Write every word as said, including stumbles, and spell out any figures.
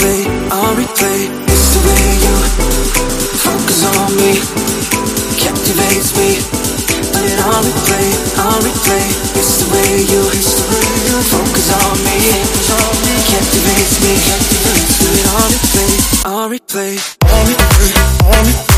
replay, on replay. It's the way you focus on me, captivates me. Put it on replay, on replay. It's the way you, it's the way you focus on me, captivates me. Put it on replay, on replay, on replay, on replay.